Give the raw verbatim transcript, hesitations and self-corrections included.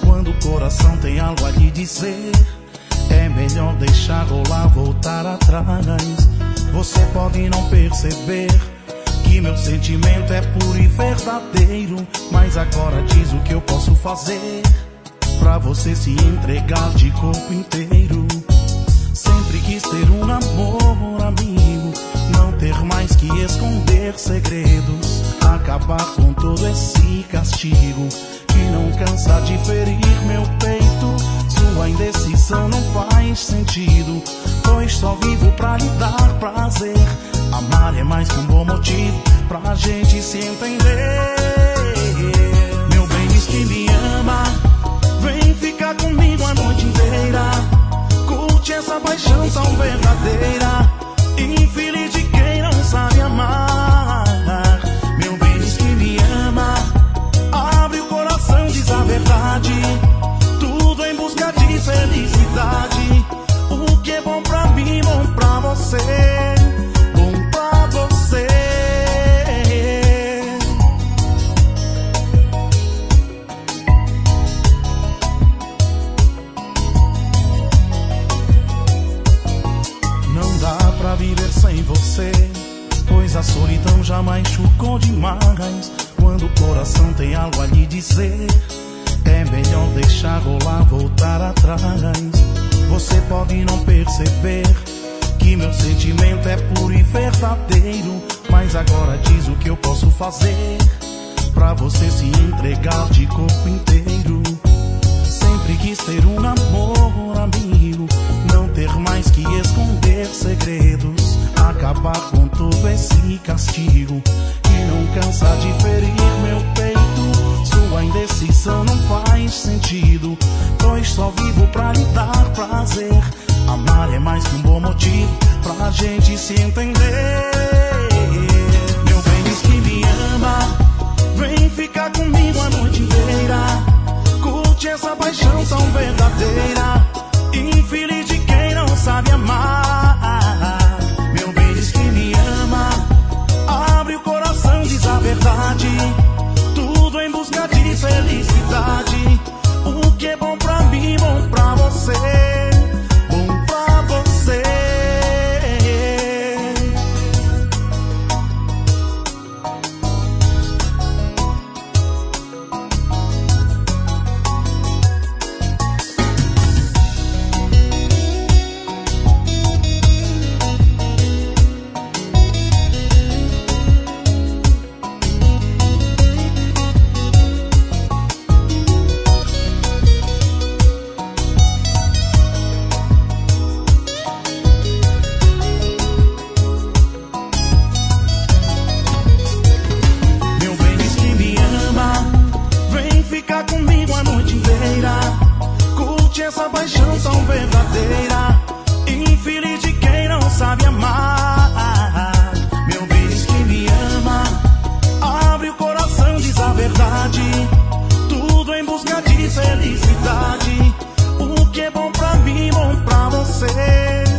Quando o coração tem algo a lhe dizer, é melhor deixar rolar, voltar atrás. Você pode não perceber que meu sentimento é puro e verdadeiro, mas agora diz o que eu posso fazer pra você se entregar de corpo inteiro. Sempre quis ter um amor amigo, não ter mais que esconder segredos, acabar com todo esse castigo que não cansa de ferir meu peito. Sua indecisão não faz sentido, pois só vivo pra lhe dar prazer. Amar é mais que um bom motivo pra gente se entender. Meu bem, diz que me ama, vem ficar comigo a noite inteira. Curte essa paixão tão verdadeira, infeliz de quem não sabe amar. Meu bem, diz que me ama, abre o coração, diz a verdade, tudo em busca de felicidade. O que é bom pra mim, bom pra você, bom pra você. Não dá pra viver sem você, pois a solidão já machucou demais. Quando o coração tem algo a lhe dizer, é melhor deixar rolar, voltar atrás. Você pode não perceber que meu sentimento é puro e verdadeiro, mas agora diz o que eu posso fazer pra você se entregar de corpo inteiro. Sempre quis ter um amor amigo, não ter mais que esconder segredos, acabar com todo esse castigo que não cansa de ferir meu peito. Sua indecisão não faz sentido, pois só vivo pra lhe dar prazer. Amar é mais que um bom motivo pra gente se entender. Meu bem, diz que me ama, vem ficar comigo a noite inteira. Curte essa paixão tão verdadeira, infeliz de quem não sabe amar. Meu bem, diz que me ama, abre o coração, diz a verdade, tudo em busca de felicidade. O que é bom pra mim, bom pra você, bom pra você. Essa paixão tão verdadeira, infeliz de quem não sabe amar. Meu bem, diz que me ama, abre o coração, diz a verdade, tudo em busca de felicidade. O que é bom pra mim, bom pra você.